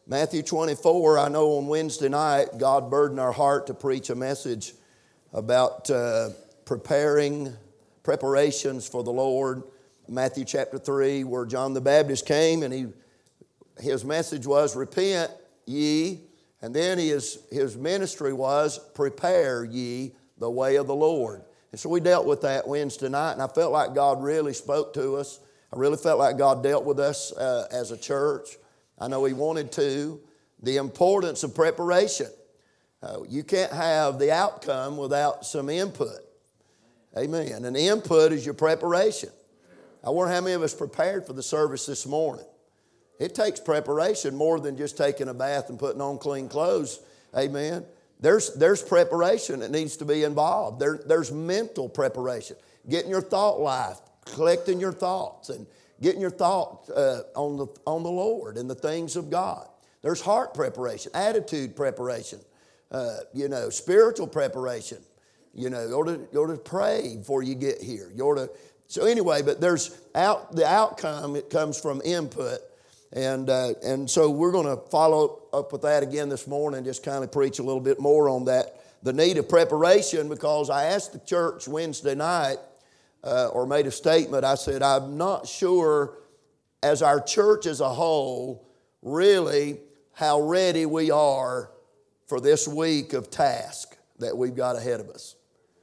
Matthew 24, I know on Wednesday night, God burdened our heart to preach a message about preparations for the Lord. Matthew chapter 3, where John the Baptist came and his message was, repent ye. And then his ministry was, prepare ye the way of the Lord. And so we dealt with that Wednesday night, and I felt like God really spoke to us. I really felt like God dealt with us as a church. I know He wanted to. The importance of preparation. You can't have the outcome without some input. Amen. And the input is your preparation. I wonder how many of us prepared for the service this morning. It takes preparation more than just taking a bath and putting on clean clothes. Amen. There's preparation that needs to be involved. There's mental preparation. Getting your thought life, collecting your thoughts, and getting your thoughts on the Lord and the things of God. There's heart preparation, attitude preparation, spiritual preparation. You ought to pray before you get here. So anyway, but there's the outcome. It comes from input, and so we're going to follow up with that again this morning. Just kind of preach a little bit more on that, the need of preparation, because I asked the church Wednesday night, or made a statement. I said, I'm not sure as our church as a whole really how ready we are for this week of task that we've got ahead of us.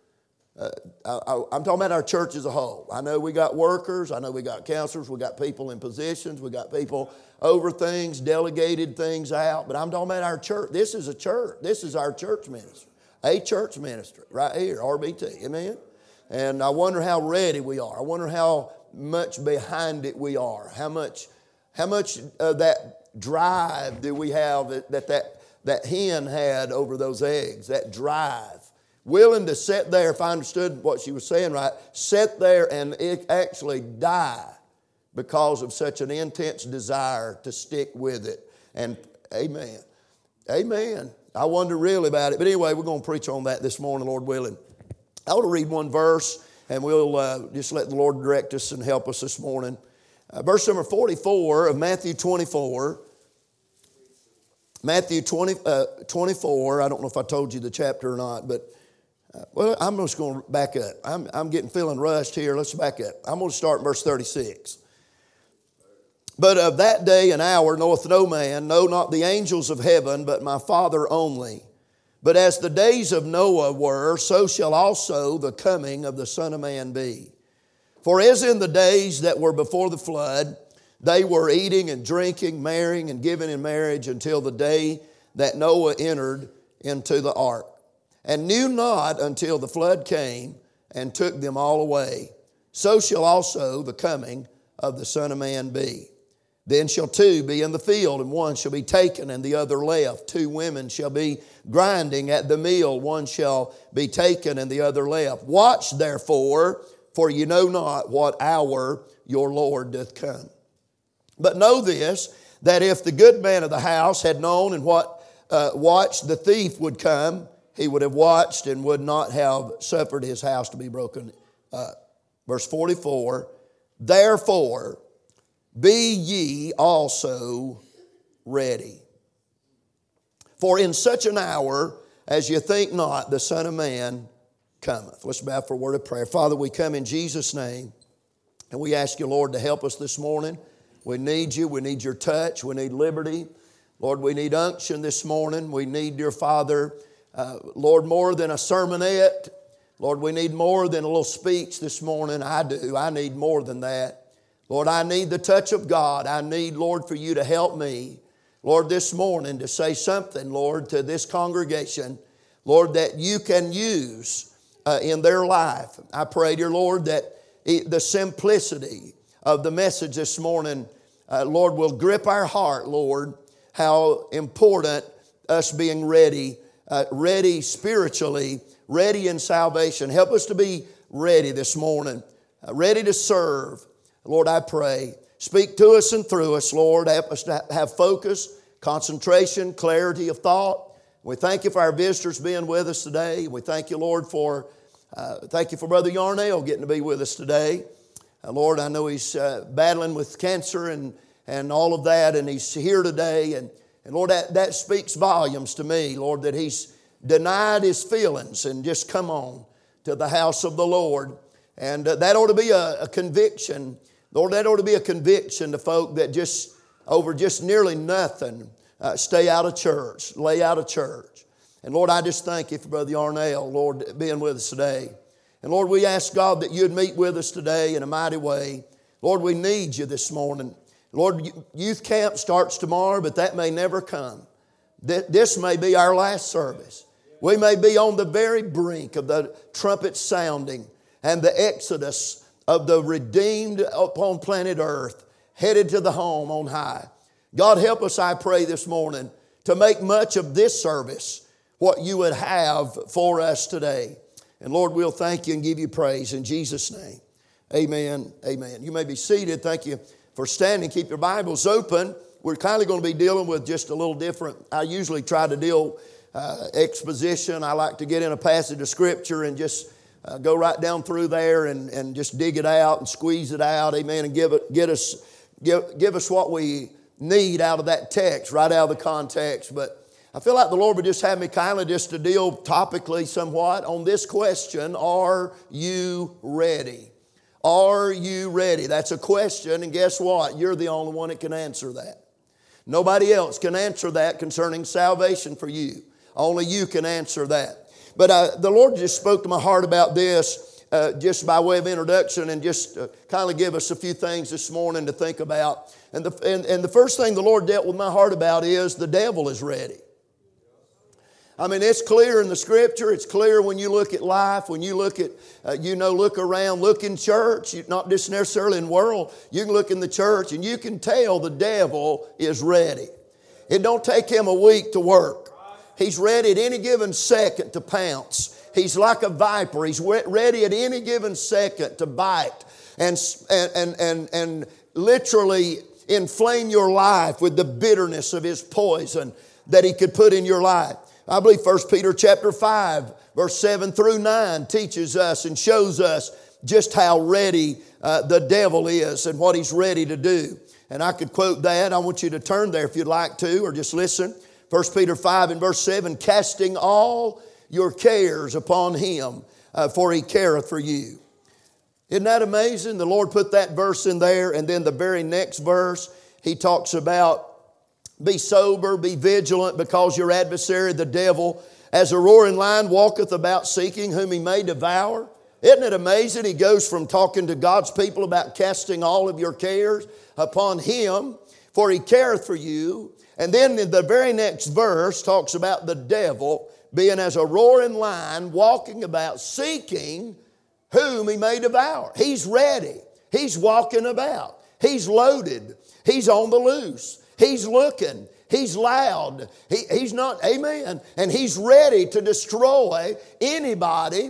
I'm talking about our church as a whole. I know we got workers, I know we got counselors, we got people in positions, we got people over things, delegated things out, but I'm talking about our church. This is a church. This is our church ministry. A church ministry right here, RBT. Amen? And I wonder how ready we are. I wonder how much behind it we are. How much of that drive do we have that hen had over those eggs? That drive. Willing to sit there, if I understood what she was saying right, sit there and actually die because of such an intense desire to stick with it. And amen. Amen. I wonder really about it. But anyway, we're going to preach on that this morning, Lord willing. I want to read one verse, and we'll just let the Lord direct us and help us this morning. Verse number 44 of Matthew 24. Matthew 24, I don't know if I told you the chapter or not, but I'm just going to back up. I'm feeling rushed here. Let's back up. I'm going to start in verse 36. But of that day and hour knoweth no man, no, not the angels of heaven, but my Father only. But as the days of Noah were, so shall also the coming of the Son of Man be. For as in the days that were before the flood, they were eating and drinking, marrying and giving in marriage until the day that Noah entered into the ark, and knew not until the flood came and took them all away. So shall also the coming of the Son of Man be. Then shall two be in the field, and one shall be taken and the other left. Two women shall be grinding at the mill, one shall be taken and the other left. Watch therefore, for you know not what hour your Lord doth come. But know this, that if the good man of the house had known in what watch the thief would come, he would have watched and would not have suffered his house to be broken up. Verse 44, therefore be ye also ready. For in such an hour as you think not, the Son of Man cometh. Let's bow for a word of prayer. Father, we come in Jesus' name, and we ask you, Lord, to help us this morning. We need you. We need your touch. We need liberty. Lord, we need unction this morning. We need, dear Father, Lord, more than a sermonette. Lord, we need more than a little speech this morning. I do. I need more than that. Lord, I need the touch of God. I need, Lord, for you to help me, Lord, this morning to say something, Lord, to this congregation, Lord, that you can use in their life. I pray, dear Lord, that the simplicity of the message this morning, Lord, will grip our heart, Lord, how important us being ready, ready spiritually, ready in salvation. Help us to be ready this morning, ready to serve. Lord, I pray, speak to us and through us, Lord. Help us to have focus, concentration, clarity of thought. We thank you for our visitors being with us today. We thank you, Lord, for Brother Yarnell getting to be with us today. Lord, I know he's battling with cancer and all of that, and he's here today. And Lord, that speaks volumes to me, Lord, that he's denied his feelings and just come on to the house of the Lord. And that ought to be a conviction. Lord, that ought to be a conviction to folk that just over just nearly nothing stay out of church, lay out of church. And Lord, I just thank you for Brother Yarnell, Lord, being with us today. And Lord, we ask God that you'd meet with us today in a mighty way. Lord, we need you this morning. Lord, youth camp starts tomorrow, but that may never come. This may be our last service. We may be on the very brink of the trumpet sounding and the exodus of the redeemed upon planet earth, headed to the home on high. God, help us, I pray, this morning to make much of this service what you would have for us today. And Lord, we'll thank you and give you praise in Jesus' name. Amen. Amen. You may be seated. Thank you for standing. Keep your Bibles open. We're kind of going to be dealing with just a little different. I usually try to deal exposition. I like to get in a passage of Scripture and just go right down through there and just dig it out and squeeze it out. Amen. And give us what we need out of that text, right out of the context. But I feel like the Lord would just have me kind of just to deal topically somewhat on this question: are you ready? Are you ready? That's a question, and guess what? You're the only one that can answer that. Nobody else can answer that concerning salvation for you. Only you can answer that. But the Lord just spoke to my heart about this just by way of introduction, and just kind of give us a few things this morning to think about. And the first thing the Lord dealt with my heart about is the devil is ready. I mean, it's clear in the Scripture. It's clear when you look at life, when you look at, look around, look in church, not just necessarily in the world. You can look in the church and you can tell the devil is ready. It don't take him a week to work. He's ready at any given second to pounce. He's like a viper. He's ready at any given second to bite and literally inflame your life with the bitterness of his poison that he could put in your life. I believe 1 Peter chapter 5, verse 7 through 9 teaches us and shows us just how ready the devil is and what he's ready to do. And I could quote that. I want you to turn there if you'd like to, or just listen. 1 Peter 5 and verse 7, casting all your cares upon him, for he careth for you. Isn't that amazing? The Lord put that verse in there, and then the very next verse, he talks about be sober, be vigilant, because your adversary, the devil, as a roaring lion, walketh about seeking whom he may devour. Isn't it amazing? He goes from talking to God's people about casting all of your cares upon him, for he careth for you. And then in the very next verse talks about the devil being as a roaring lion, walking about seeking whom he may devour. He's ready. He's walking about. He's loaded. He's on the loose. He's looking. He's loud. He's not, amen. And he's ready to destroy anybody.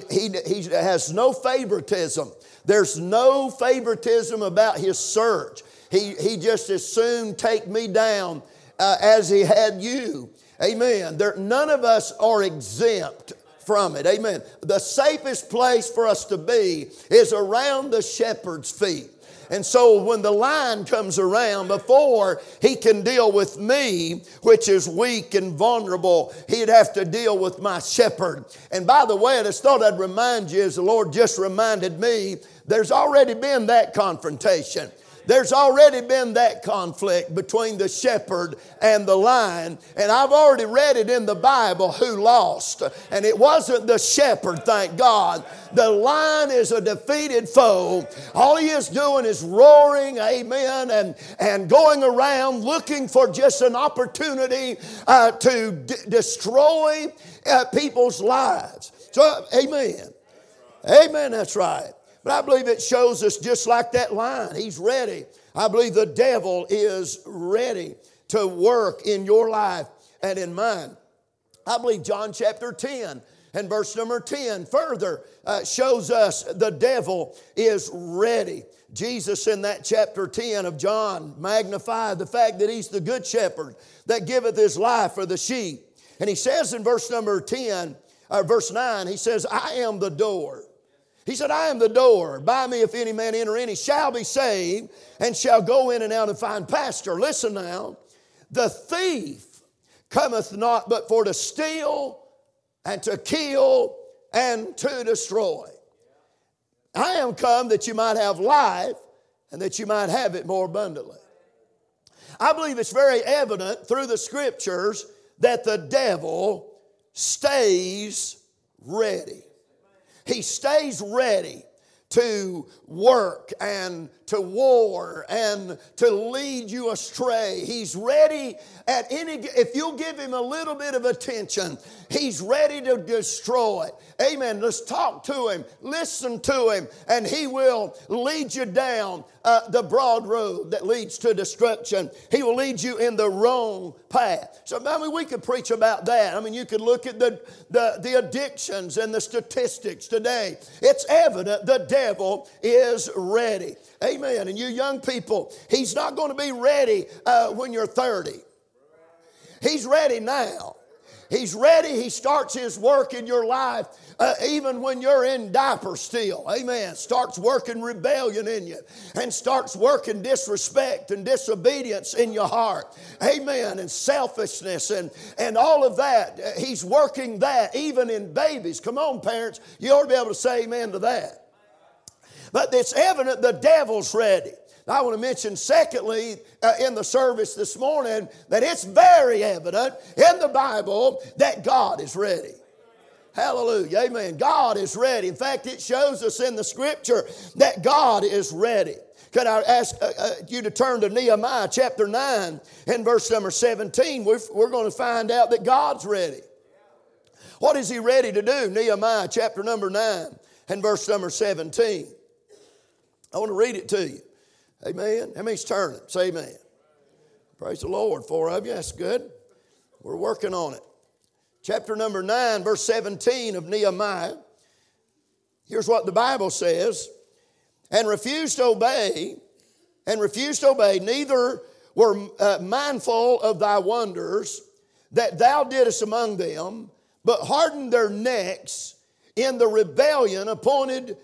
He has no favoritism. There's no favoritism about his search. He just as soon take me down as he had you. Amen. None of us are exempt from it. Amen. The safest place for us to be is around the shepherd's feet. And so when the lion comes around, before he can deal with me, which is weak and vulnerable, he'd have to deal with my shepherd. And by the way, I just thought I'd remind you, as the Lord just reminded me, there's already been that confrontation. There's already been that conflict between the shepherd and the lion. And I've already read it in the Bible who lost. And it wasn't the shepherd, thank God. The lion is a defeated foe. All he is doing is roaring, amen, and going around looking for just an opportunity to destroy people's lives. So, amen. Amen, that's right. But I believe it shows us just like that lion. He's ready. I believe the devil is ready to work in your life and in mine. I believe John chapter 10 and verse number 10 further shows us the devil is ready. Jesus in that chapter 10 of John magnified the fact that he's the good shepherd that giveth his life for the sheep. And he says in verse number 10, or verse 9, he says, I am the door. He said, I am the door. By me, if any man enter in, he shall be saved and shall go in and out and find pasture. Listen now. the thief cometh not but for to steal and to kill and to destroy. I am come that you might have life and that you might have it more abundantly. I believe it's very evident through the Scriptures that the devil stays ready. He stays ready to work and to war and to lead you astray. He's ready at if you'll give him a little bit of attention, he's ready to destroy. Amen. Let's talk to him, listen to him, and he will lead you down the broad road that leads to destruction. He will lead you in the wrong path. So, we could preach about that. You could look at the addictions and the statistics today. It's evident the devil is ready. Amen. And you young people, he's not going to be ready when you're 30. He's ready now. He's ready. He starts his work in your life even when you're in diapers still. Amen. Starts working rebellion in you and starts working disrespect and disobedience in your heart. Amen. And selfishness and all of that. He's working that even in babies. Come on, parents. You ought to be able to say amen to that. But it's evident the devil's ready. Now, I want to mention, secondly, in the service this morning, that it's very evident in the Bible that God is ready. Hallelujah. Amen. God is ready. In fact, it shows us in the Scripture that God is ready. Could I ask you to turn to Nehemiah chapter 9 and verse number 17? We're going to find out that God's ready. What is He ready to do? Nehemiah chapter number 9 and verse number 17. I want to read it to you. Amen. How many's turning? Say amen. Praise the Lord. 4 of you. That's good. We're working on it. Chapter number 9, verse 17 of Nehemiah. Here's what the Bible says. And refused to obey, neither were mindful of thy wonders that thou didst among them, but hardened their necks in the rebellion, appointed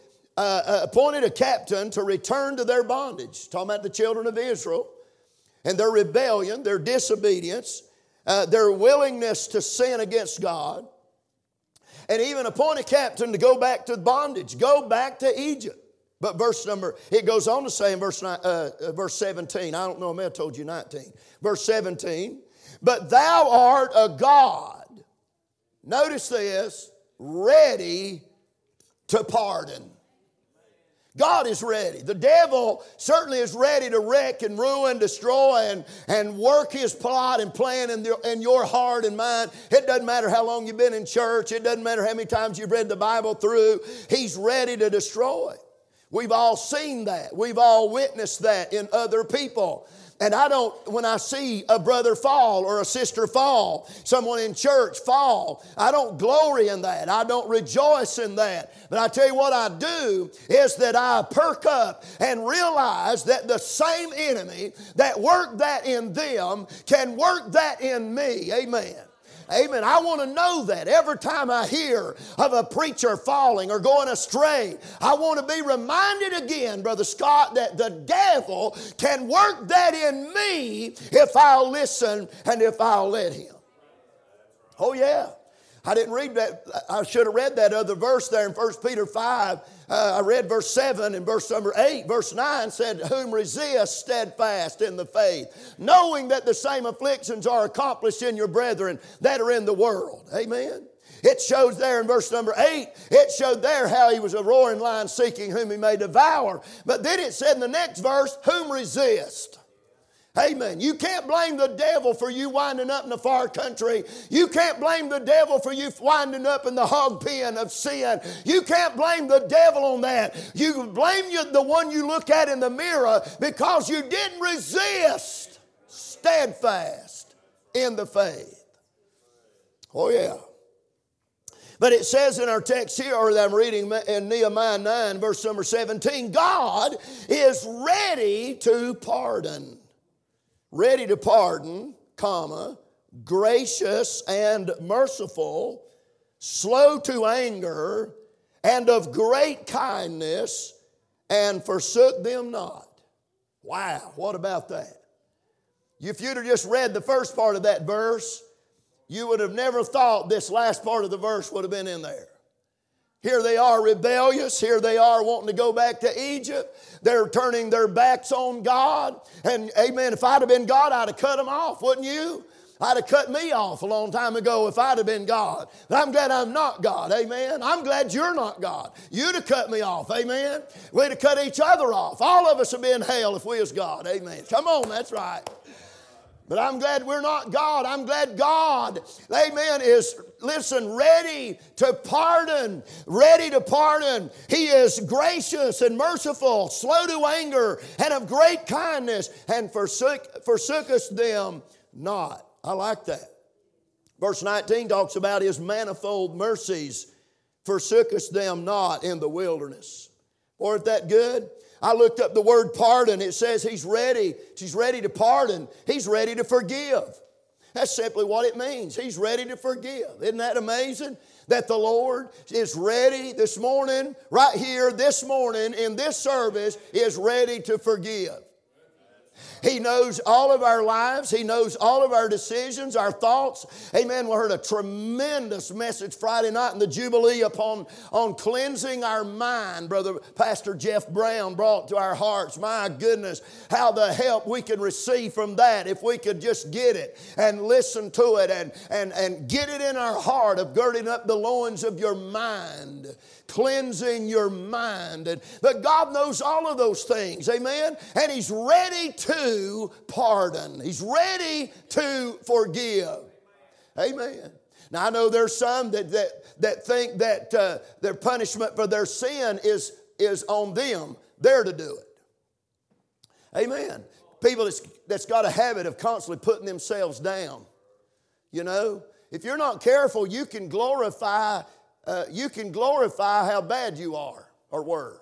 a captain to return to their bondage. Talking about the children of Israel and their rebellion, their disobedience, their willingness to sin against God, and even appoint a captain to go back to bondage, go back to Egypt. But it goes on to say in verse 17, I don't know, I may have told you 19. Verse 17, but thou art a God, notice this, ready to pardon. God is ready. The devil certainly is ready to wreck and ruin, destroy, and work his plot and plan in your heart and mind. It doesn't matter how long you've been in church. It doesn't matter how many times you've read the Bible through. He's ready to destroy. We've all seen that. We've all witnessed that in other people. And when I see a brother fall or a sister fall, someone in church fall, I don't glory in that. I don't rejoice in that. But I tell you what I do is that I perk up and realize that the same enemy that worked that in them can work that in me. Amen. Amen. I want to know that every time I hear of a preacher falling or going astray, I want to be reminded again, Brother Scott, that the devil can work that in me if I'll listen and if I'll let him. Oh, yeah. I didn't read that. I should have read that other verse there in 1 Peter 5. I read verse 7 and verse number 8. Verse 9 said, whom resist steadfast in the faith, knowing that the same afflictions are accomplished in your brethren that are in the world. Amen. It shows there in verse number 8, it showed there how he was a roaring lion seeking whom he may devour. But then it said in the next verse, whom resist. Amen. You can't blame the devil for you winding up in the far country. You can't blame the devil for you winding up in the hog pen of sin. You can't blame the devil on that. You blame the one you look at in the mirror because you didn't resist steadfast in the faith. Oh, yeah. But it says in our text here, or that I'm reading in Nehemiah 9, verse number 17, God is ready to pardon. Ready to pardon, gracious and merciful, slow to anger, and of great kindness, and forsook them not. Wow, what about that? If you'd have just read the first part of that verse, you would have never thought this last part of the verse would have been in there. Here they are rebellious. Here they are wanting to go back to Egypt. They're turning their backs on God. And amen, if I'd have been God, I'd have cut them off, wouldn't you? I'd have cut me off a long time ago if I'd have been God. But I'm glad I'm not God, amen. I'm glad you're not God. You'd have cut me off, amen. We'd have cut each other off. All of us would be in hell if we was God, amen. Come on, that's right. But I'm glad we're not God. I'm glad God, amen, is, listen, ready to pardon. Ready to pardon. He is gracious and merciful, slow to anger, and of great kindness, and forsooketh them not. I like that. Verse 19 talks about His manifold mercies, forsooketh them not in the wilderness. Isn't that good? I looked up the word pardon. It says He's ready. He's ready to pardon. He's ready to forgive. That's simply what it means. He's ready to forgive. Isn't that amazing? That the Lord is ready this morning, right here, this morning, in this service, is ready to forgive. He knows all of our lives. He knows all of our decisions, our thoughts. Amen. We heard a tremendous message Friday night in the Jubilee on cleansing our mind. Brother Pastor Jeff Brown brought to our hearts. My goodness, how the help we can receive from that if we could just get it and listen to it and get it in our heart of girding up the loins of your mind. Cleansing your mind. But God knows all of those things. Amen. And He's ready to pardon. He's ready to forgive. Amen. Now I know there's some that think that their punishment for their sin is on them. They're to do it. Amen. People that's got a habit of constantly putting themselves down. You know, if you're not careful, you can glorify how bad you are or were.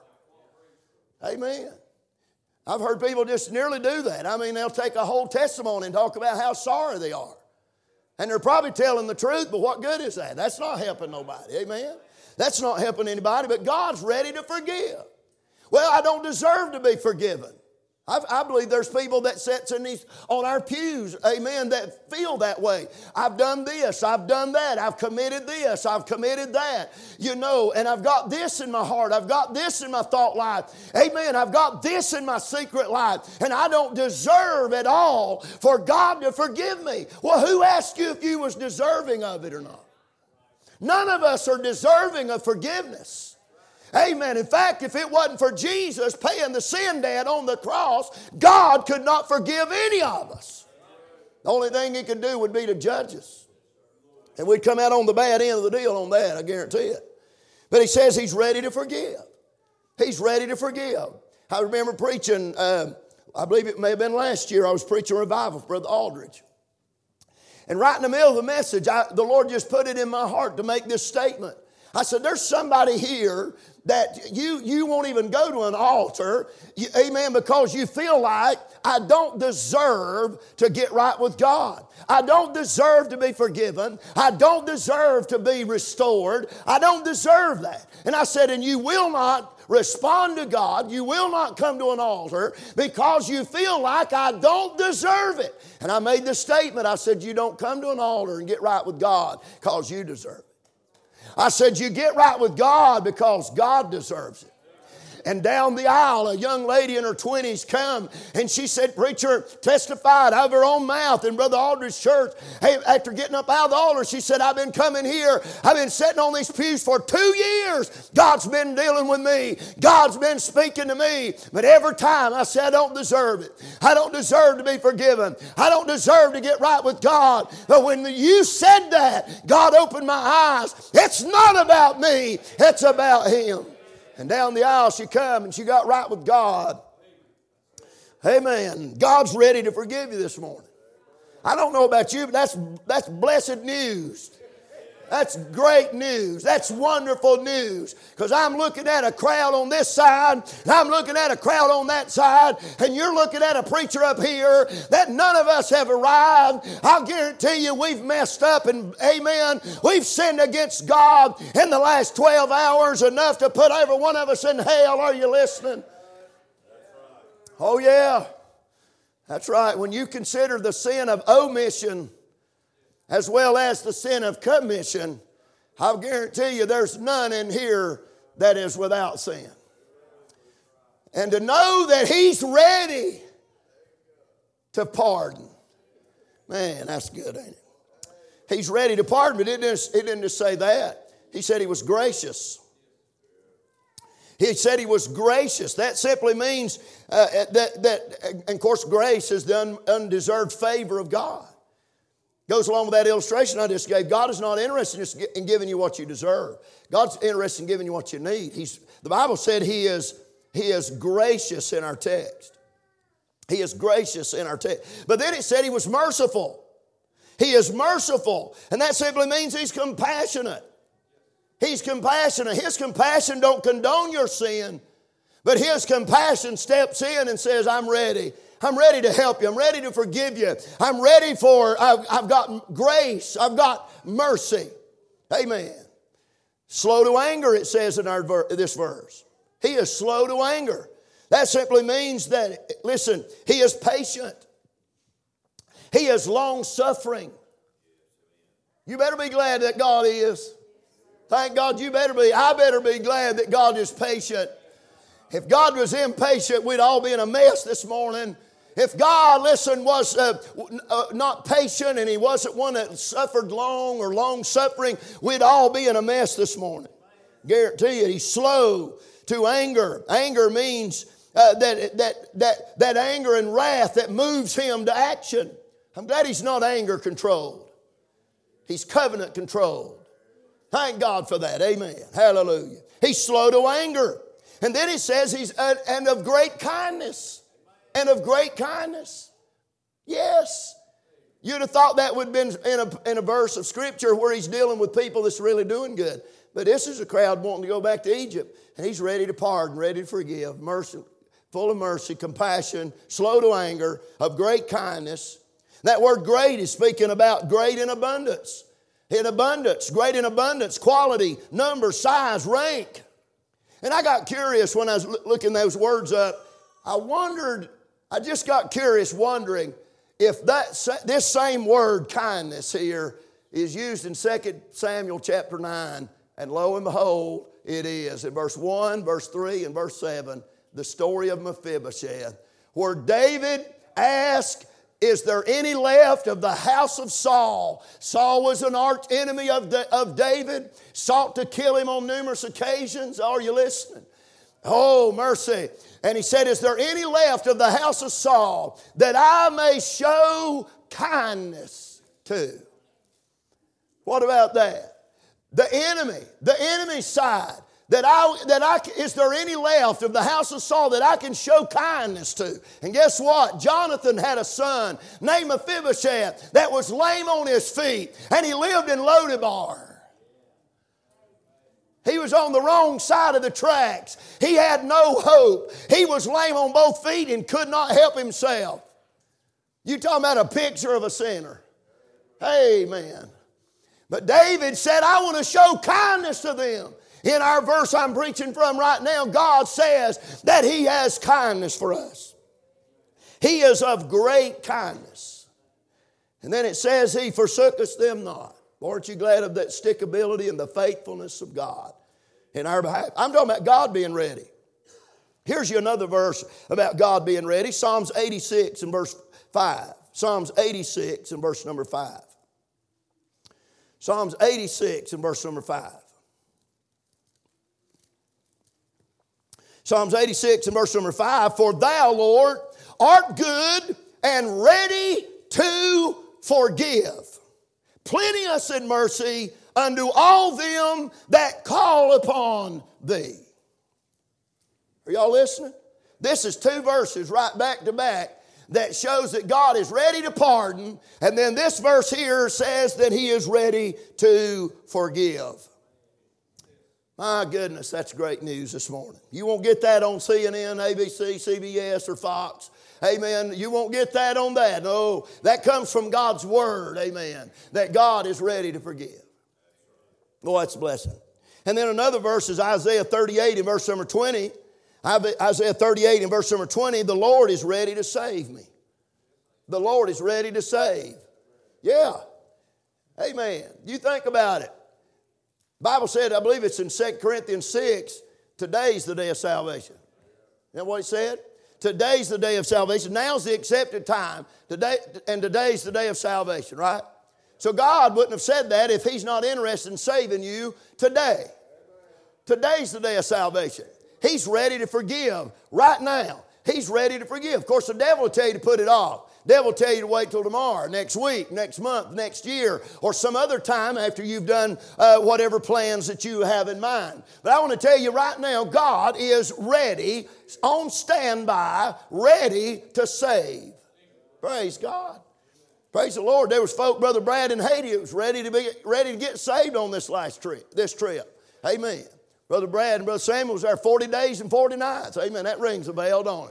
Amen. I've heard people just nearly do that. I mean, they'll take a whole testimony and talk about how sorry they are. And they're probably telling the truth, but what good is that? That's not helping nobody. Amen. That's not helping anybody, but God's ready to forgive. Well, I don't deserve to be forgiven. I believe there's people that sits on our pews, amen, that feel that way. I've done this, I've done that, I've committed this, I've committed that, you know, and I've got this in my heart, I've got this in my thought life, amen, I've got this in my secret life, and I don't deserve at all for God to forgive me. Well, who asked you if you was deserving of it or not? None of us are deserving of forgiveness. Amen. In fact, if it wasn't for Jesus paying the sin debt on the cross, God could not forgive any of us. The only thing He could do would be to judge us. And we'd come out on the bad end of the deal on that, I guarantee it. But He says He's ready to forgive. He's ready to forgive. I remember preaching, I believe it may have been last year, I was preaching revival for Brother Aldridge. And right in the middle of the message, the Lord just put it in my heart to make this statement. I said, there's somebody here that you won't even go to an altar, amen, because you feel like I don't deserve to get right with God. I don't deserve to be forgiven. I don't deserve to be restored. I don't deserve that. And I said, and you will not respond to God. You will not come to an altar because you feel like I don't deserve it. And I made the statement, I said, you don't come to an altar and get right with God because you deserve it. I said, you get right with God because God deserves it. And down the aisle, a young lady in her 20s come, and she said, preacher testified out of her own mouth in Brother Aldridge's church. Hey, after getting up out of the altar, she said, I've been coming here. I've been sitting on these pews for 2 years. God's been dealing with me. God's been speaking to me. But every time I said, I don't deserve it. I don't deserve to be forgiven. I don't deserve to get right with God. But when you said that, God opened my eyes. It's not about me. It's about Him. And down the aisle she come and she got right with God. Amen. God's ready to forgive you this morning. I don't know about you, but that's blessed news. That's great news. That's wonderful news. Because I'm looking at a crowd on this side, and I'm looking at a crowd on that side, and you're looking at a preacher up here that none of us have arrived. I'll guarantee you we've messed up, and amen, we've sinned against God in the last 12 hours, enough to put every one of us in hell. Are you listening? Oh, yeah. That's right. When you consider the sin of omission as well as the sin of commission, I'll guarantee you there's none in here that is without sin. And to know that He's ready to pardon. Man, that's good, ain't it? He's ready to pardon, but it didn't just say that. He said He was gracious. He said He was gracious. That simply means that, of course, grace is the undeserved favor of God. Goes along with that illustration I just gave. God is not interested in giving you what you deserve. God's interested in giving you what you need. The Bible said He is gracious in our text. He is gracious in our text. But then it said He was merciful. He is merciful. And that simply means He's compassionate. He's compassionate. His compassion don't condone your sin, but His compassion steps in and says, I'm ready. I'm ready to help you. I'm ready to forgive you. I'm ready I've got grace. I've got mercy. Amen. Slow to anger, it says in this verse. He is slow to anger. That simply means that, listen, He is patient. He is long-suffering. You better be glad that God is. Thank God I better be glad that God is patient. If God was impatient, we'd all be in a mess this morning. If God, listen, was not patient and He wasn't one that suffered long or long-suffering, we'd all be in a mess this morning. Guarantee you, He's slow to anger. Anger means that anger and wrath that moves Him to action. I'm glad He's not anger-controlled. He's covenant-controlled. Thank God for that. Amen. Hallelujah. He's slow to anger. And then He says He's and of great kindness. And of great kindness. Yes. You'd have thought that would have been in a verse of Scripture where He's dealing with people that's really doing good. But this is a crowd wanting to go back to Egypt. And He's ready to pardon, ready to forgive, mercy, full of mercy, compassion, slow to anger, of great kindness. That word great is speaking about great in abundance. In abundance, great in abundance, quality, number, size, rank. And I got curious when I was looking those words up. I just got curious wondering if this same word, kindness here, is used in 2 Samuel chapter 9. And lo and behold, it is. In verse 1, verse 3, and verse 7, the story of Mephibosheth, where David asked, is there any left of the house of Saul? Saul was an arch enemy of David, sought to kill him on numerous occasions. Are you listening? Oh, mercy. And he said, is there any left of the house of Saul that I may show kindness to? What about that? The enemy side. Is there any left of the house of Saul that I can show kindness to? And guess what? Jonathan had a son named Mephibosheth that was lame on his feet, and he lived in Lodebar. He was on the wrong side of the tracks. He had no hope. He was lame on both feet and could not help himself. You talking about a picture of a sinner. Amen. But David said, I want to show kindness to them. In our verse I'm preaching from right now, God says that He has kindness for us. He is of great kindness. And then it says He forsooketh them not. Aren't you glad of that stickability and the faithfulness of God in our behalf? I'm talking about God being ready. Here's you another verse about God being ready. Psalms 86 and verse 5. Psalms 86 and verse number 5. Psalms 86 and verse number 5. Psalms 86 and verse number 5. For thou, Lord, art good and ready to forgive, plenteous in mercy unto all them that call upon thee. Are y'all listening? This is two verses right back to back that shows that God is ready to pardon. And then this verse here says that He is ready to forgive. My goodness, that's great news this morning. You won't get that on CNN, ABC, CBS, or Fox. Amen. You won't get that on that. No, that comes from God's Word. Amen. That God is ready to forgive. Oh, that's a blessing. And then another verse is Isaiah 38 in verse number 20. Isaiah 38 in verse number 20, the Lord is ready to save me. The Lord is ready to save. Yeah. Amen. You think about it. Bible said, I believe it's in 2 Corinthians 6, today's the day of salvation. Isn't that what it said? Today's the day of salvation. Now's the accepted time. Today's the day of salvation, right? So God wouldn't have said that if He's not interested in saving you today. Today's the day of salvation. He's ready to forgive right now. He's ready to forgive. Of course, the devil will tell you to put it off. The devil will tell you to wait till tomorrow, next week, next month, next year, or some other time after you've done whatever plans that you have in mind. But I want to tell you right now, God is ready, on standby, ready to save. Praise God. Praise the Lord. There was folk, Brother Brad in Haiti, who was ready to get saved on this trip. Amen. Brother Brad and Brother Samuel was there 40 days and 40 nights. Amen. That rings a bell, don't it?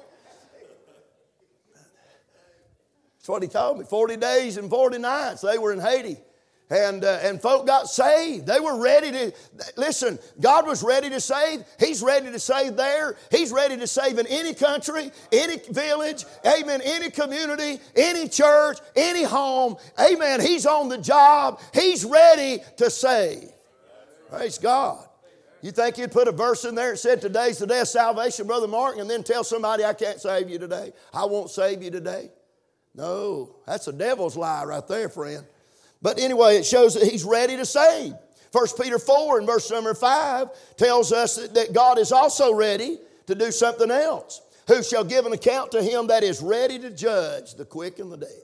That's what he told me. 40 days and 40 nights. They were in Haiti. And folk got saved. They were ready to, listen, God was ready to save. He's ready to save there. He's ready to save in any country, any village, amen, any community, any church, any home. Amen. He's on the job. He's ready to save. Praise God. You think you'd put a verse in there that said today's the day of salvation, Brother Mark, and then tell somebody I can't save you today? I won't save you today. No, that's a devil's lie right there, friend. But anyway, it shows that He's ready to save. 1 Peter 4 and verse number 5 tells us that God is also ready to do something else. Who shall give an account to Him that is ready to judge the quick and the dead?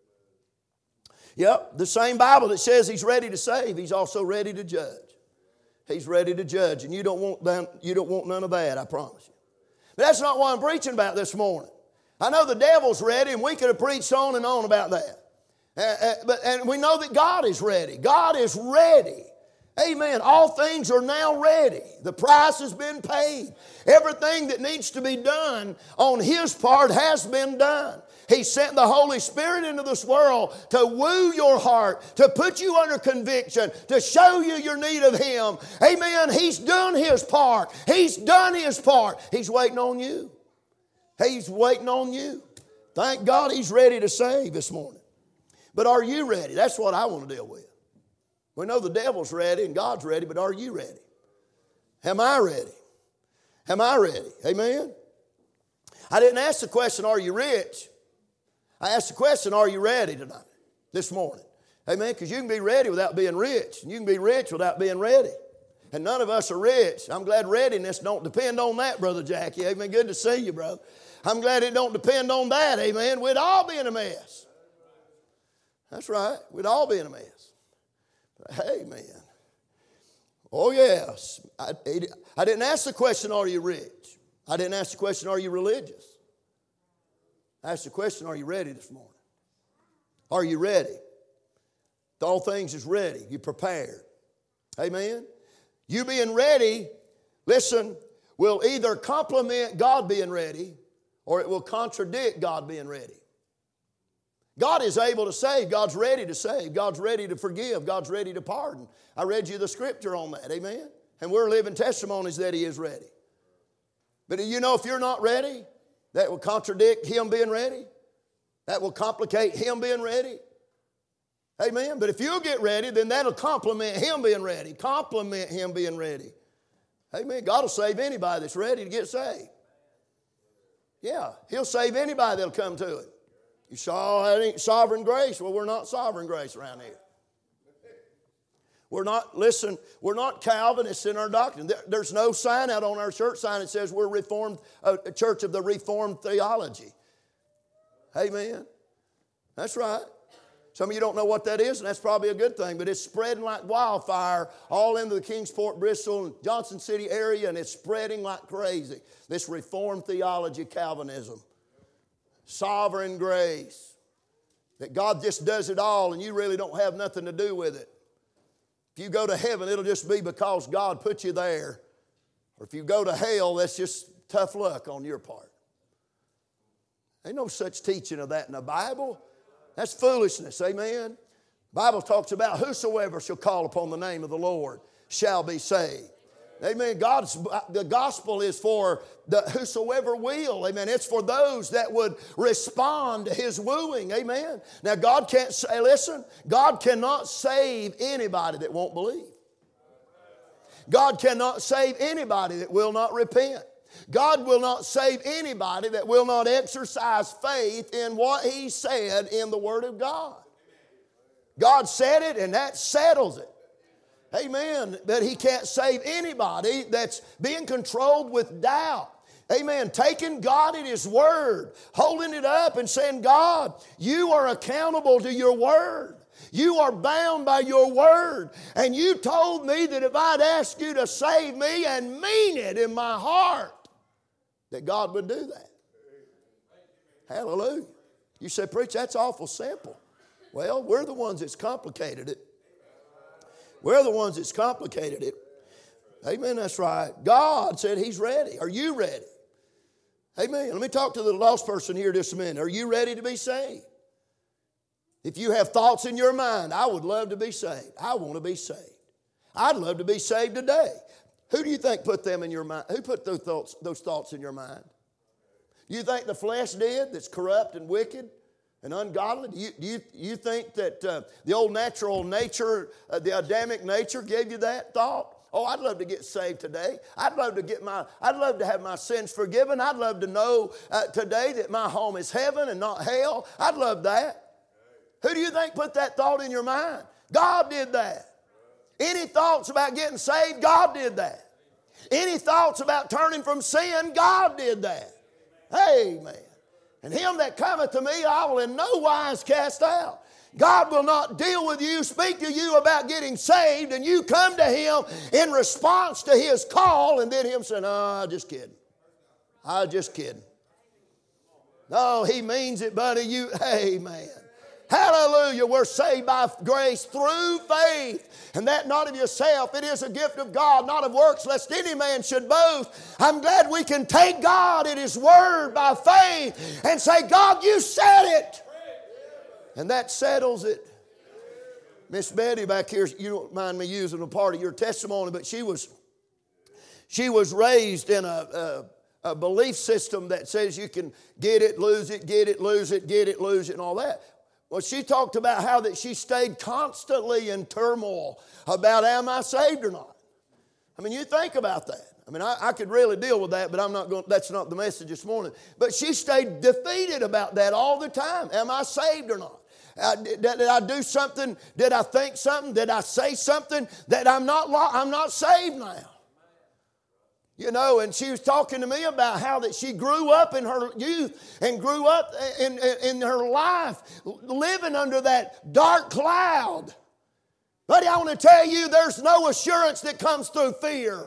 Yep, the same Bible that says He's ready to save, He's also ready to judge. He's ready to judge, and you don't want none of that, I promise you. But that's not what I'm preaching about this morning. I know the devil's ready, and we could have preached on and on about that. And we know that God is ready. God is ready. Amen. All things are now ready. The price has been paid. Everything that needs to be done on His part has been done. He sent the Holy Spirit into this world to woo your heart, to put you under conviction, to show you your need of Him. Amen. He's done His part. He's done His part. He's waiting on you. He's waiting on you. Thank God He's ready to save this morning. But are you ready? That's what I want to deal with. We know the devil's ready and God's ready, but are you ready? Am I ready? Am I ready? Amen? I didn't ask the question, are you rich? I asked the question, are you ready tonight, this morning? Amen? Because you can be ready without being rich, and you can be rich without being ready. And none of us are rich. I'm glad readiness don't depend on that, Brother Jackie. Amen. Good to see you, brother. I'm glad it don't depend on that. Amen. We'd all be in a mess. That's right. We'd all be in a mess. Amen. Oh, yes. I didn't ask the question, are you rich? I didn't ask the question, are you religious? I asked the question, are you ready this morning? Are you ready? All things is ready. You prepared. Amen. You being ready, listen, will either complement God being ready or it will contradict God being ready. God is able to save. God's ready to save. God's ready to forgive. God's ready to pardon. I read you the scripture on that. Amen. And we're living testimonies that He is ready. But you know, if you're not ready, that will contradict Him being ready. That will complicate Him being ready. Amen. But if you'll get ready, then that'll complement Him being ready. Complement Him being ready. Amen. God will save anybody that's ready to get saved. Yeah. He'll save anybody that'll come to it. You saw that ain't sovereign grace. Well, we're not sovereign grace around here. We're not Calvinists in our doctrine. There's no sign out on our church sign that says we're Reformed, a church of the Reformed theology. Amen. That's right. Some of you don't know what that is, and that's probably a good thing, but it's spreading like wildfire all into the Kingsport, Bristol, and Johnson City area, and it's spreading like crazy. This Reformed theology, Calvinism. Sovereign grace. That God just does it all, and you really don't have nothing to do with it. If you go to heaven, it'll just be because God put you there. Or if you go to hell, that's just tough luck on your part. Ain't no such teaching of that in the Bible. That's foolishness, amen? The Bible talks about whosoever shall call upon the name of the Lord shall be saved. Amen. The gospel is for the whosoever will. Amen. It's for those that would respond to His wooing. Amen. Now God can't say, listen, God cannot save anybody that won't believe. God cannot save anybody that will not repent. God will not save anybody that will not exercise faith in what He said in the Word of God. God said it, and that settles it. Amen. But He can't save anybody that's being controlled with doubt. Amen. Taking God at His word, holding it up and saying, God, you are accountable to your word. You are bound by your word. And you told me that if I'd ask you to save me and mean it in my heart, that God would do that. Hallelujah. You say, preach, that's awful simple. Well, we're the ones that's complicated it. We're the ones that's complicated it. Amen, that's right. God said He's ready. Are you ready? Amen. Let me talk to the lost person here just a minute. Are you ready to be saved? If you have thoughts in your mind, I would love to be saved. I want to be saved. I'd love to be saved today. Who do you think put them in your mind? Who put those thoughts in your mind? You think the flesh did, that's corrupt and wicked and ungodly? Do you think that the old natural nature, the Adamic nature gave you that thought? Oh, I'd love to get saved today. I'd love to have my sins forgiven. I'd love to know today that my home is heaven and not hell. I'd love that. Who do you think put that thought in your mind? God did that. Any thoughts about getting saved? God did that. Any thoughts about turning from sin? God did that. Amen. And him that cometh to me, I will in no wise cast out. God will not deal with you, speak to you about getting saved, and you come to Him in response to His call, and then Him saying, "No, I'm just kidding. I'm just kidding." No, He means it, buddy. Amen. Hallelujah. We're saved by grace through faith. And that not of yourself. It is a gift of God, not of works, lest any man should boast. I'm glad we can take God at His word by faith and say, God, you said it. And that settles it. Miss Betty back here, you don't mind me using a part of your testimony, but she was raised in a belief system that says you can get it, lose it, get it, lose it, get it, lose it, and all that. Well, she talked about how that she stayed constantly in turmoil about, am I saved or not? I mean, you think about that. I mean, I could really deal with that, but that's not the message this morning. But she stayed defeated about that all the time. Am I saved or not? Did I do something? Did I think something? Did I say something that I'm not saved now? You know, and she was talking to me about how that she grew up in her youth and grew up in her life living under that dark cloud. Buddy, I want to tell you, there's no assurance that comes through fear.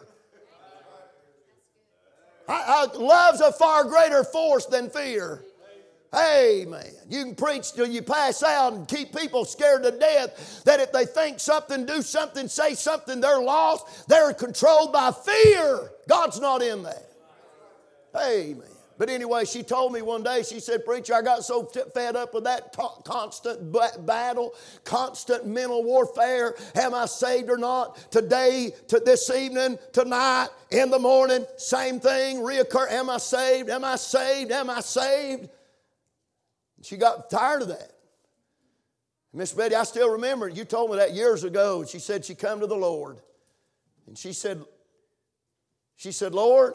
Love's a far greater force than fear. Amen. You can preach till you pass out and keep people scared to death that if they think something, do something, say something, they're lost. They're controlled by fear. God's not in that. Amen. But anyway, she told me one day, she said, preacher, I got so fed up with that constant battle, constant mental warfare. Am I saved or not? Today, this evening, tonight, in the morning, same thing reoccur. Am I saved? Am I saved? Am I saved? She got tired of that. Miss Betty, I still remember, you told me that years ago. She said she come to the Lord. And she said, Lord,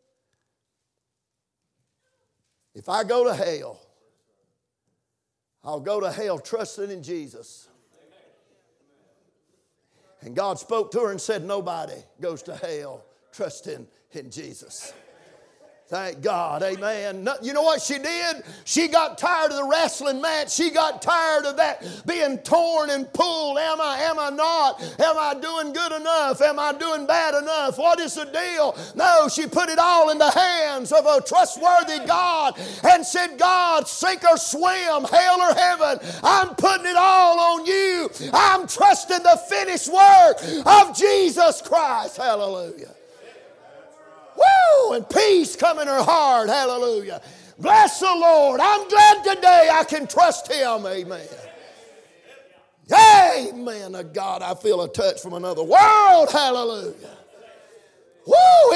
if I go to hell, I'll go to hell trusting in Jesus. And God spoke to her and said, nobody goes to hell trusting in Jesus. Thank God, amen. You know what she did? She got tired of the wrestling match. She got tired of that being torn and pulled. Am I not? Am I doing good enough? Am I doing bad enough? What is the deal? No, she put it all in the hands of a trustworthy God and said, God, sink or swim, hell or heaven, I'm putting it all on you. I'm trusting the finished work of Jesus Christ. Hallelujah. Woo! And peace come in her heart. Hallelujah. Bless the Lord. I'm glad today I can trust Him. Amen. Amen. God, I feel a touch from another world. Hallelujah.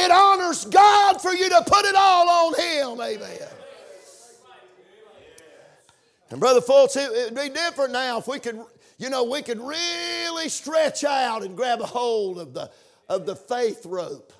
it honors God for you to put it all on Him. Amen. And Brother Fultz, it'd be different now if we could, we could really stretch out and grab a hold of the faith rope.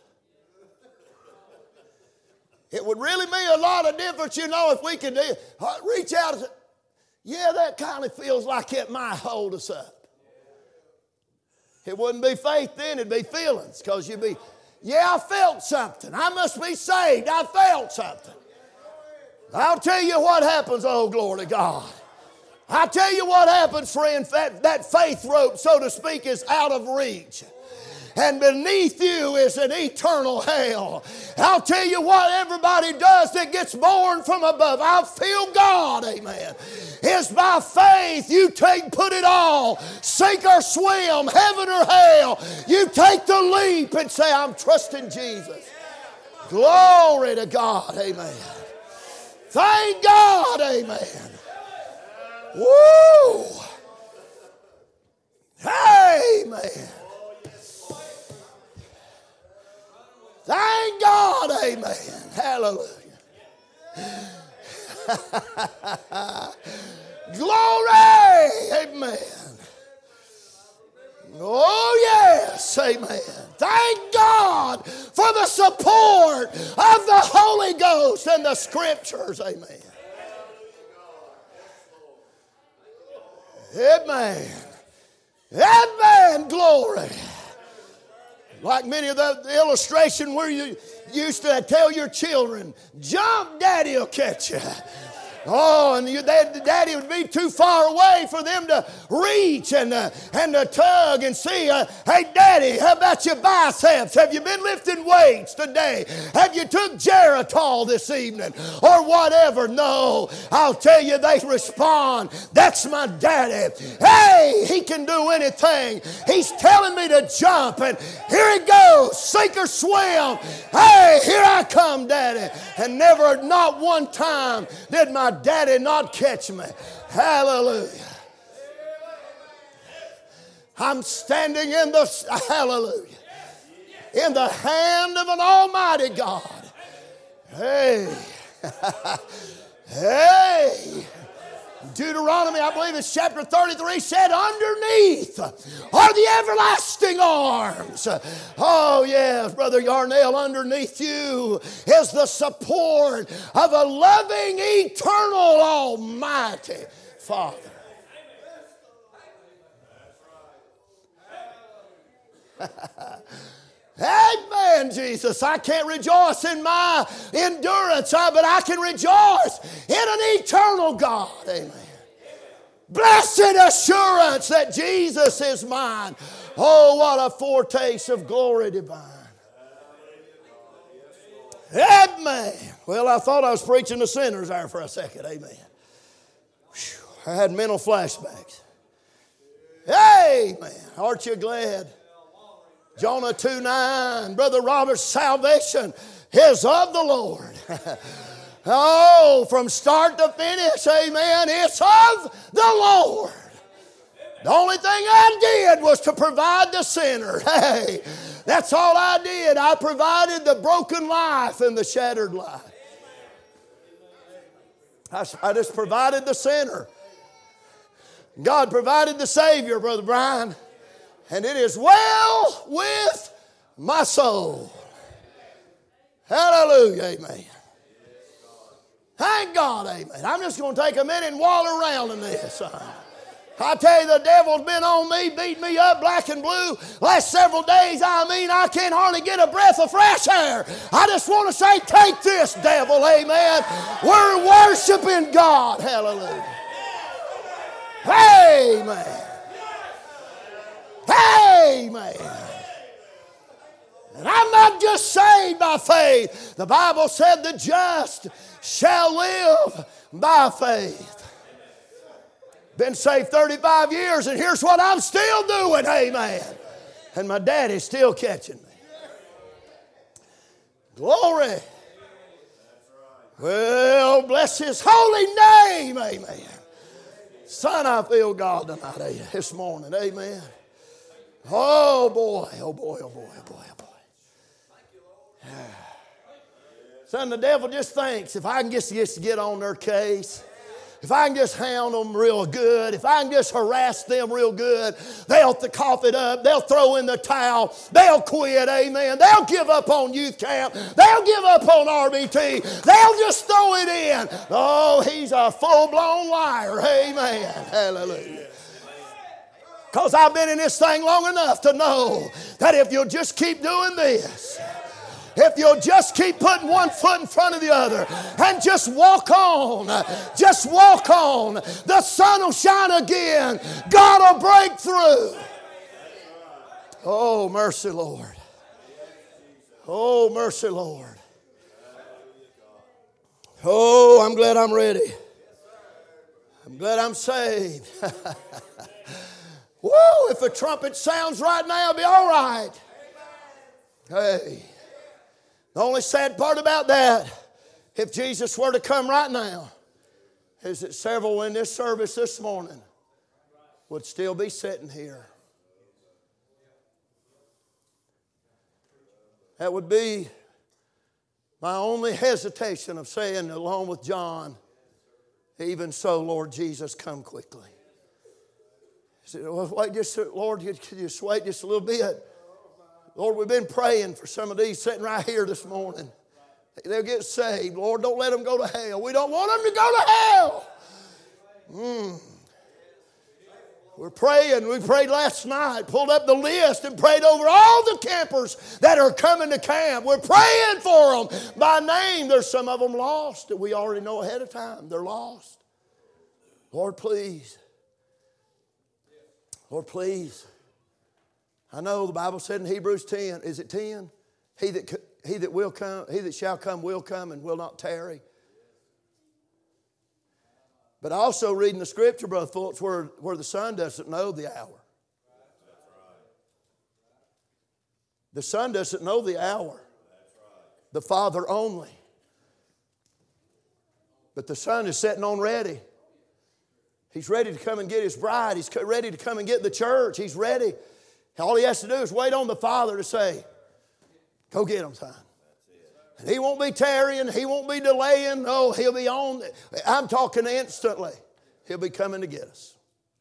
It would really make a lot of difference, if we could reach out and say, yeah, that kind of feels like it might hold us up. It wouldn't be faith then, it'd be feelings, because you'd be, yeah, I felt something. I must be saved. I felt something. I'll tell you what happens, oh, glory to God. I'll tell you what happens, friend. That faith rope, so to speak, is out of reach. And beneath you is an eternal hell. I'll tell you what everybody does that gets born from above. I feel God, amen. It's by faith you put it all, sink or swim, heaven or hell. You take the leap and say, I'm trusting Jesus. Glory to God, amen. Thank God, amen. Woo! Amen. Thank God, amen. Hallelujah. Glory, amen. Oh, yes, amen. Thank God for the support of the Holy Ghost and the Scriptures, amen. Amen. Amen. Glory. Like many of the illustration where you used to tell your children, jump, daddy will catch you. Oh, and daddy would be too far away for them to reach and to tug and see. Hey, daddy, how about your biceps? Have you been lifting weights today? Have you took Geritol this evening? Or whatever. No, I'll tell you, they respond. That's my daddy. Hey, he can do anything. He's telling me to jump, and here he goes. Sink or swim. Hey, here I come, daddy. And never, not one time did my daddy not catch me. Hallelujah. I'm standing in the hand of an almighty God. Hey. Hey. Deuteronomy, I believe it's chapter 33, said underneath are the everlasting arms. Oh yes, Brother Yarnell, underneath you is the support of a loving, eternal, almighty Father. Amen, Jesus. I can't rejoice in my endurance, but I can rejoice in an eternal God. Amen. Blessed assurance that Jesus is mine. Oh, what a foretaste of glory divine. Amen. Well, I thought I was preaching to sinners there for a second. Amen. Whew, I had mental flashbacks. Amen. Aren't you glad? Jonah 2:9, Brother Robert's salvation is of the Lord. Oh, from start to finish, amen, it's of the Lord. The only thing I did was to provide the sinner. Hey, that's all I did. I provided the broken life and the shattered life. I just provided the sinner. God provided the Savior, Brother Brian. And it is well with my soul. Hallelujah, amen. Thank God, amen. I'm just going to take a minute and waller around in this. I tell you, the devil's been on me, beat me up black and blue last several days. I can't hardly get a breath of fresh air. I just want to say, take this, devil, amen. We're worshiping God, hallelujah. Amen. Amen. And I'm not just saved by faith. The Bible said the just shall live by faith. Been saved 35 years, and here's what I'm still doing, amen. And my daddy's still catching me. Glory. Well, bless his holy name, amen. Son, I feel God tonight, this morning, amen. Oh boy, oh boy, oh boy, oh boy, oh boy. Son, the devil just thinks if I can just get on their case, if I can just hound them real good, if I can just harass them real good, they'll cough it up. They'll throw in the towel. They'll quit, amen. They'll give up on youth camp. They'll give up on RBT. They'll just throw it in. Oh, he's a full-blown liar, amen. Hallelujah. Because I've been in this thing long enough to know that if you'll just keep doing this, if you'll just keep putting one foot in front of the other and just walk on, the sun will shine again. God will break through. Oh, mercy, Lord. Oh, mercy, Lord. Oh, I'm glad I'm ready. I'm glad I'm saved. Woo, if a trumpet sounds right now, it'll be all right. Hey. The only sad part about that, if Jesus were to come right now, is that several in this service this morning would still be sitting here. That would be my only hesitation of saying, along with John, even so, Lord Jesus, come quickly. I said, well, wait just, Lord, could you just wait just a little bit? Lord, we've been praying for some of these sitting right here this morning. They'll get saved. Lord, don't let them go to hell. We don't want them to go to hell. We're praying. We prayed last night, pulled up the list and prayed over all the campers that are coming to camp. We're praying for them by name. There's some of them lost that we already know ahead of time. They're lost. Lord, please. Lord, please. I know the Bible said in Hebrews 10, is it 10? He that will come, he that shall come will come and will not tarry. But also reading the scripture, Brother Fultz, where the Son doesn't know the hour. The Son doesn't know the hour. The Father only. But the Son is sitting on ready. He's ready to come and get His bride. He's ready to come and get the church. He's ready. All He has to do is wait on the Father to say, go get them, son. And He won't be tarrying. He won't be delaying. No, He'll be on. I'm talking instantly. He'll be coming to get us.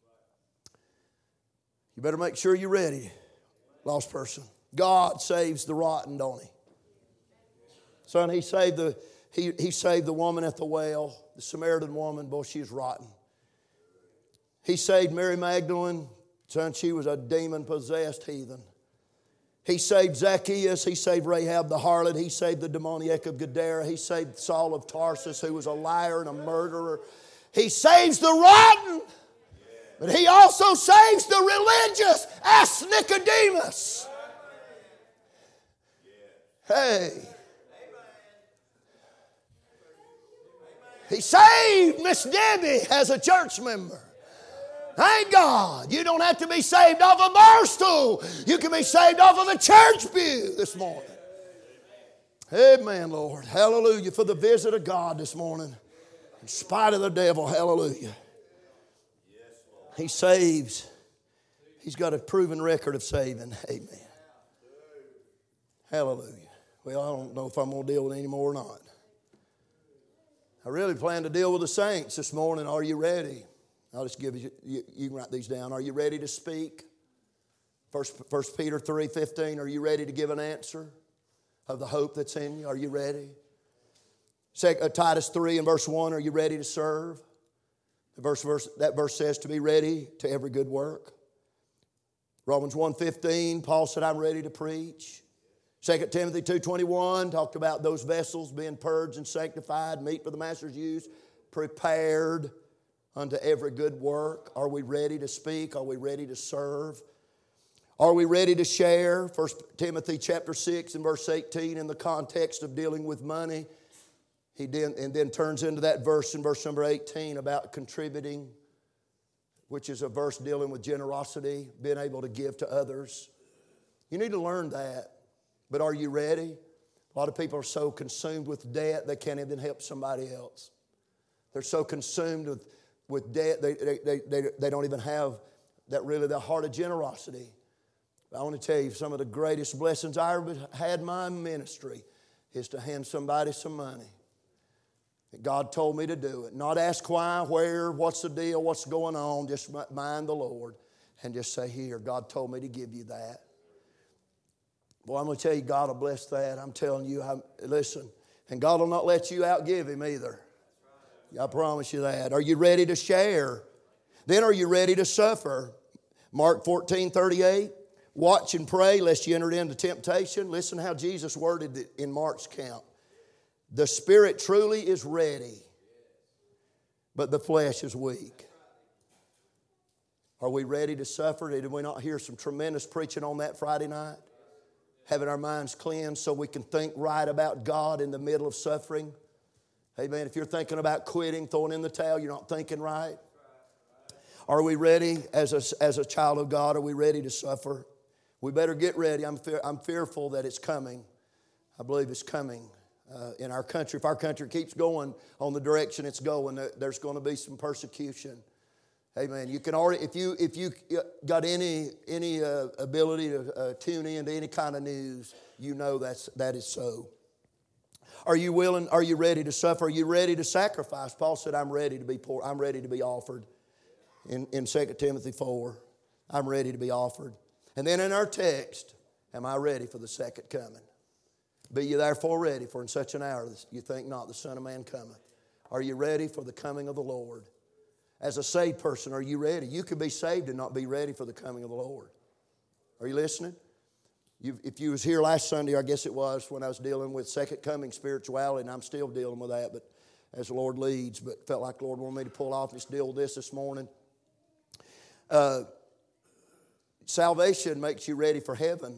You better make sure you're ready, lost person. God saves the rotten, don't He? Son, He saved the woman at the well, the Samaritan woman. Boy, she was rotten. He saved Mary Magdalene. Son, she was a demon-possessed heathen. He saved Zacchaeus. He saved Rahab the harlot. He saved the demoniac of Gadara. He saved Saul of Tarsus, who was a liar and a murderer. He saves the rotten. But He also saves the religious. Ask Nicodemus. Hey. He saved Miss Debbie as a church member. Thank God. You don't have to be saved off a bar stool. You can be saved off of a church pew this morning. Amen, Lord. Hallelujah for the visit of God this morning. In spite of the devil, hallelujah. He saves. He's got a proven record of saving. Amen. Hallelujah. Well, I don't know if I'm going to deal with it anymore or not. I really plan to deal with the saints this morning. Are you ready? I'll just give you can write these down. Are you ready to speak? 1 Peter 3:15, are you ready to give an answer of the hope that's in you? Are you ready? Titus 3 and verse 1, are you ready to serve? That verse says to be ready to every good work. Romans 1:15, Paul said, I'm ready to preach. 2 Timothy 2:21 talked about those vessels being purged and sanctified, meet for the master's use, prepared unto every good work. Are we ready to speak? Are we ready to serve? Are we ready to share? 1 Timothy chapter 6 and verse 18 in the context of dealing with money. And then turns into that verse in verse number 18 about contributing, which is a verse dealing with generosity, being able to give to others. You need to learn that. But are you ready? A lot of people are so consumed with debt they can't even help somebody else. They're so consumed with debt they don't even have the heart of generosity. I want to tell you some of the greatest blessings I ever had in my ministry is to hand somebody some money. God told me to do it. Not ask why, where, what's the deal, what's going on. Just mind the Lord and just say, here, God told me to give you that. Boy, I'm going to tell you, God will bless that. I'm telling you, listen. And God will not let you outgive Him either. I promise you that. Are you ready to share? Then are you ready to suffer? Mark 14:38. Watch and pray lest you enter into temptation. Listen how Jesus worded it in Mark's account. The spirit truly is ready, but the flesh is weak. Are we ready to suffer? Did we not hear some tremendous preaching on that Friday night? Having our minds cleansed so we can think right about God in the middle of suffering. Amen. If you're thinking about quitting, throwing in the towel, you're not thinking right. Are we ready as a child of God? Are we ready to suffer? We better get ready. I'm fearful that it's coming. I believe it's coming in our country. If our country keeps going on the direction it's going, there's going to be some persecution. Amen. You can already, if you got any ability to tune into any kind of news, you know that is so. Are you willing? Are you ready to suffer? Are you ready to sacrifice? Paul said, "I'm ready to be poor. I'm ready to be offered." In 2 Timothy 4, I'm ready to be offered. And then in our text, am I ready for the second coming? Be ye therefore ready, for in such an hour you think not the Son of Man cometh. Are you ready for the coming of the Lord? As a saved person, are you ready? You could be saved and not be ready for the coming of the Lord. Are you listening? If you was here last Sunday, I guess it was, when I was dealing with second coming spirituality, and I'm still dealing with that, but as the Lord leads, but felt like the Lord wanted me to pull off and just deal with this morning. Salvation makes you ready for heaven.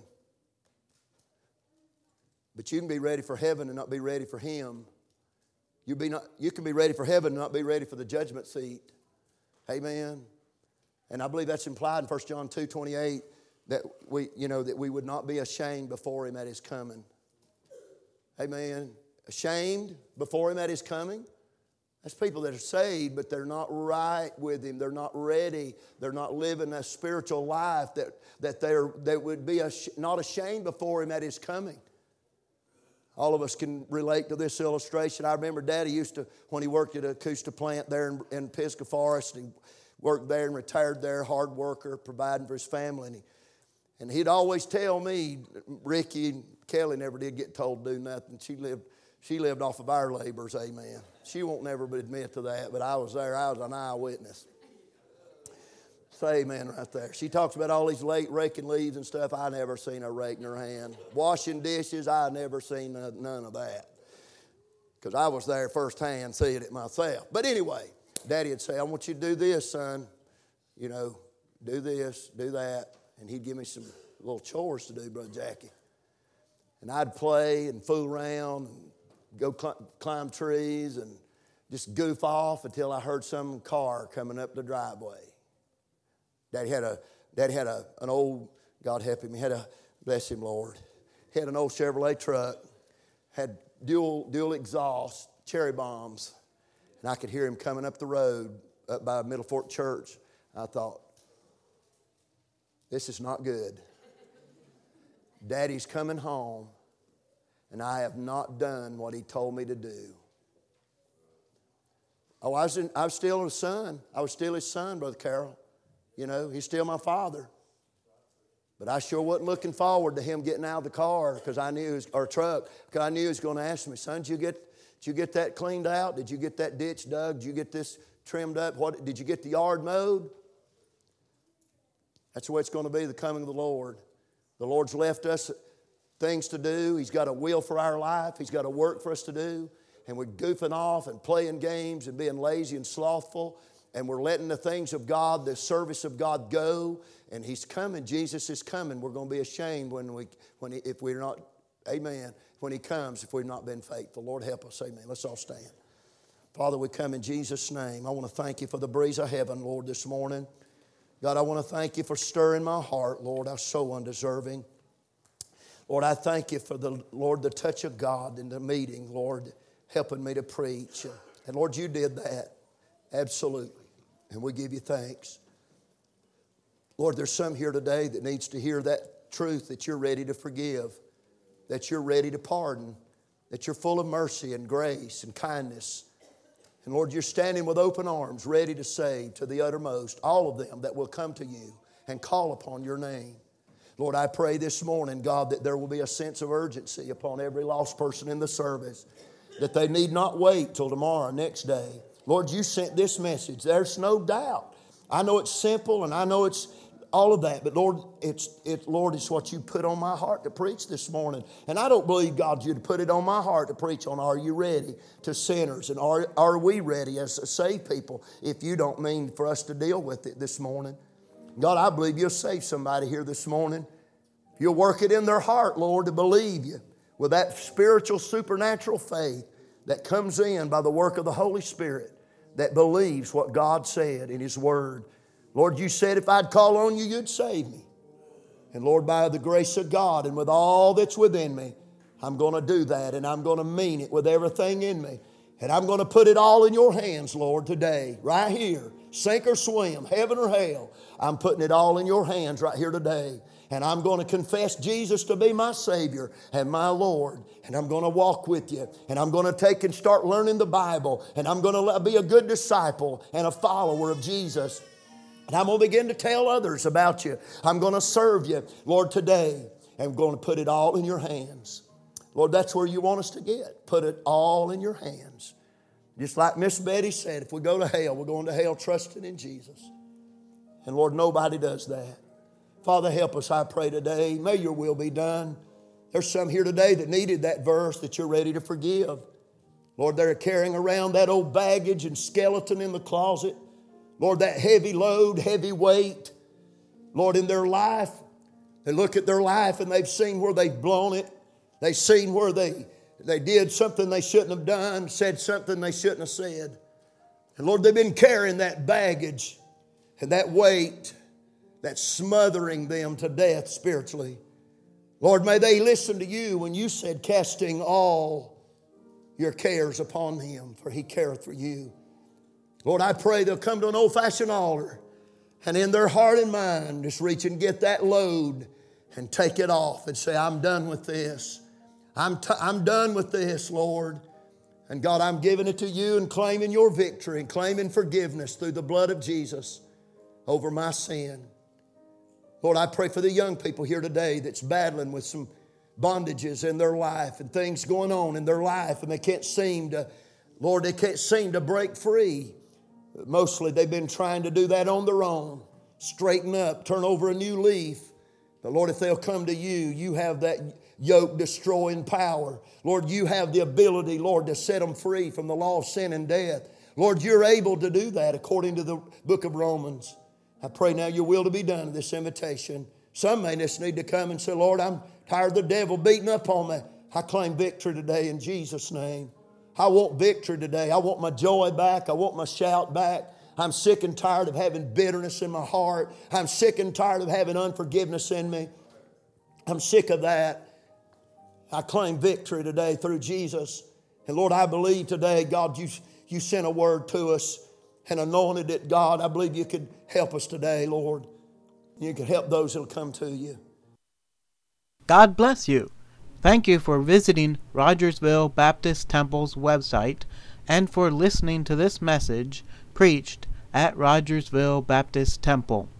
But you can be ready for heaven and not be ready for Him. You can be ready for heaven and not be ready for the judgment seat. Amen. And I believe that's implied in 1 John 2:28 that we would not be ashamed before Him at His coming. Amen. Ashamed before Him at His coming. That's people that are saved, but they're not right with Him. They're not ready. They're not living a spiritual life that they would be not ashamed before Him at His coming. All of us can relate to this illustration. I remember Daddy used to, when he worked at a Coosta plant there in Pisgah Forest, he worked there and retired there, hard worker, providing for his family. And he'd always tell me, Ricky and Kelly never did get told to do nothing. She lived off of our labors, amen. She won't never admit to that, but I was there. I was an eyewitness. Say amen right there. She talks about all these late raking leaves and stuff. I never seen her raking her hand. Washing dishes, I never seen none of that. Because I was there firsthand seeing it myself. But anyway, Daddy would say, I want you to do this, son. You know, do this, do that. And he'd give me some little chores to do, Brother Jackie. And I'd play and fool around and go climb trees and just goof off until I heard some car coming up the driveway. Daddy had an old, God help him, bless him, Lord. He had an old Chevrolet truck, had dual exhaust, cherry bombs, and I could hear him coming up the road up by Middle Fork Church. I thought, this is not good. Daddy's coming home, and I have not done what he told me to do. Oh, I was still his son. I was still his son, Brother Carroll. You know, he's still my father. But I sure wasn't looking forward to him getting out of the car because I knew or truck, because I knew he was going to ask me, son, did you get that cleaned out? Did you get that ditch dug? Did you get this trimmed up? Did you get the yard mowed? That's the way it's going to be, the coming of the Lord. The Lord's left us things to do. He's got a will for our life. He's got a work for us to do. And we're goofing off and playing games and being lazy and slothful. And we're letting the things of God, the service of God go. And He's coming. Jesus is coming. We're going to be ashamed if we're not, amen, when He comes, if we've not been faithful. Lord, help us, amen. Let's all stand. Father, we come in Jesus' name. I want to thank You for the breeze of heaven, Lord, this morning. God, I want to thank You for stirring my heart, Lord. I'm so undeserving. Lord, I thank You for the touch of God in the meeting, Lord, helping me to preach. And Lord, You did that. Absolutely. And we give You thanks. Lord, there's some here today that needs to hear that truth, that You're ready to forgive, that You're ready to pardon, that you're full of mercy and grace and kindness. And Lord, you're standing with open arms, ready to save to the uttermost all of them that will come to you and call upon your name. Lord, I pray this morning, God, that there will be a sense of urgency upon every lost person in the service, that they need not wait till tomorrow, next day. Lord, you sent this message. There's no doubt. I know it's simple and I know it's all of that, but Lord, it's what you put on my heart to preach this morning. And I don't believe, God, you'd put it on my heart to preach on Are You Ready to sinners, and are we ready as saved people if you don't mean for us to deal with it this morning. God, I believe you'll save somebody here this morning. You'll work it in their heart, Lord, to believe you with that spiritual, supernatural faith that comes in by the work of the Holy Spirit, that believes what God said in His Word. Lord, you said if I'd call on you, you'd save me. And Lord, by the grace of God and with all that's within me, I'm going to do that, and I'm going to mean it with everything in me. And I'm going to put it all in your hands, Lord, today, right here. Sink or swim, heaven or hell. I'm putting it all in your hands right here today. And I'm going to confess Jesus to be my Savior and my Lord. And I'm going to walk with you. And I'm going to take and start learning the Bible. And I'm going to be a good disciple and a follower of Jesus. And I'm going to begin to tell others about you. I'm going to serve you, Lord, today. And I'm going to put it all in your hands. Lord, that's where you want us to get. Put it all in your hands. Just like Miss Betty said, if we go to hell, we're going to hell trusting in Jesus. And Lord, nobody does that. Father, help us, I pray today. May your will be done. There's some here today that needed that verse that you're ready to forgive. Lord, they're carrying around that old baggage and skeleton in the closet. Lord, that heavy load, heavy weight. Lord, in their life, they look at their life and they've seen where they've blown it. They've seen where they did something they shouldn't have done, said something they shouldn't have said. And Lord, they've been carrying that baggage and that weight that's smothering them to death spiritually. Lord, may they listen to you when you said, casting all your cares upon Him, for He careth for you. Lord, I pray they'll come to an old-fashioned altar and in their heart and mind just reach and get that load and take it off and say, I'm done with this. I'm done with this, Lord. And God, I'm giving it to you and claiming your victory and claiming forgiveness through the blood of Jesus over my sin. Lord, I pray for the young people here today that's battling with some bondages in their life and things going on in their life, and they can't seem to break free. Mostly they've been trying to do that on their own. Straighten up, turn over a new leaf. But Lord, if they'll come to you, you have that yoke-destroying power. Lord, you have the ability, Lord, to set them free from the law of sin and death. Lord, you're able to do that according to the book of Romans. I pray now your will to be done in this invitation. Some may just need to come and say, Lord, I'm tired of the devil beating up on me. I claim victory today in Jesus' name. I want victory today. I want my joy back. I want my shout back. I'm sick and tired of having bitterness in my heart. I'm sick and tired of having unforgiveness in me. I'm sick of that. I claim victory today through Jesus. And Lord, I believe today, God, you sent a word to us and anointed it, God. I believe you could help us today, Lord. You could help those that will come to you. God bless you. Thank you for visiting Rogersville Baptist Temple's website and for listening to this message preached at Rogersville Baptist Temple.